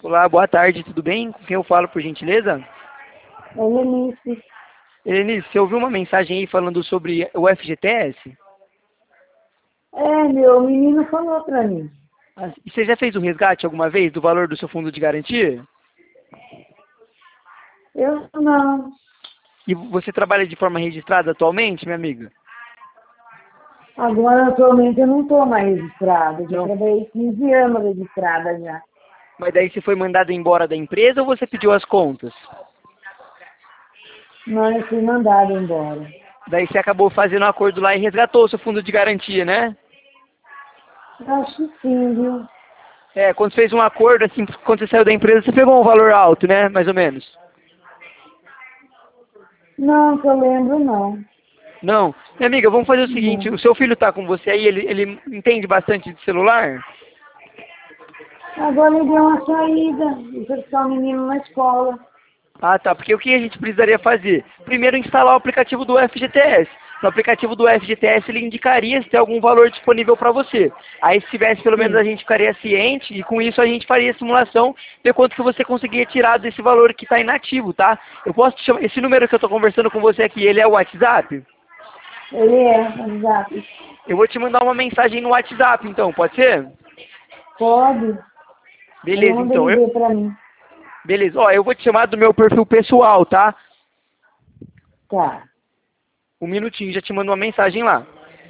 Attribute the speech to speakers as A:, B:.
A: Olá, boa tarde, tudo bem? Com quem eu falo, por gentileza?
B: É Lenice.
A: Helenice, você ouviu uma mensagem aí falando sobre o FGTS?
B: Meu menino falou pra mim.
A: E você já fez o resgate alguma vez do valor do seu fundo de garantia?
B: Eu não.
A: E você trabalha de forma registrada atualmente, minha amiga?
B: Agora, atualmente, eu não estou mais registrada. Já
A: Não.
B: trabalhei 15 anos registrada já.
A: Mas daí você foi mandada embora da empresa ou você pediu as contas?
B: Não, eu fui mandada embora.
A: Daí você acabou fazendo um acordo lá e resgatou o seu fundo de garantia, né?
B: Acho que sim, viu?
A: É, quando você fez um acordo, assim, quando você saiu da empresa, você pegou um valor alto, né? Mais ou menos.
B: Não, que eu lembro, não.
A: Não. Minha amiga, vamos fazer o seguinte,
B: Não.
A: o seu filho tá com você aí, ele entende bastante de celular?
B: Agora ele deu uma saída. Eu vou buscar o menino na escola.
A: Ah, tá. Porque o que a gente precisaria fazer? Primeiro, instalar o aplicativo do FGTS. No aplicativo do FGTS, ele indicaria se tem algum valor disponível para você. Aí, se tivesse, pelo menos a
B: Sim.
A: gente ficaria ciente e com isso a gente faria a simulação, ver quanto que você conseguiria tirar desse valor que está inativo, tá? Eu posso te chamar, esse número que eu estou conversando com você aqui, ele é o WhatsApp?
B: Ele é, exato.
A: Eu vou te mandar uma mensagem no WhatsApp, então, pode ser?
B: Pode. Aí
A: Beleza,
B: manda
A: então.
B: ele ver pra mim.
A: Beleza. Ó, eu vou te chamar do meu perfil pessoal, tá?
B: Tá.
A: Um minutinho, já te mando uma mensagem lá.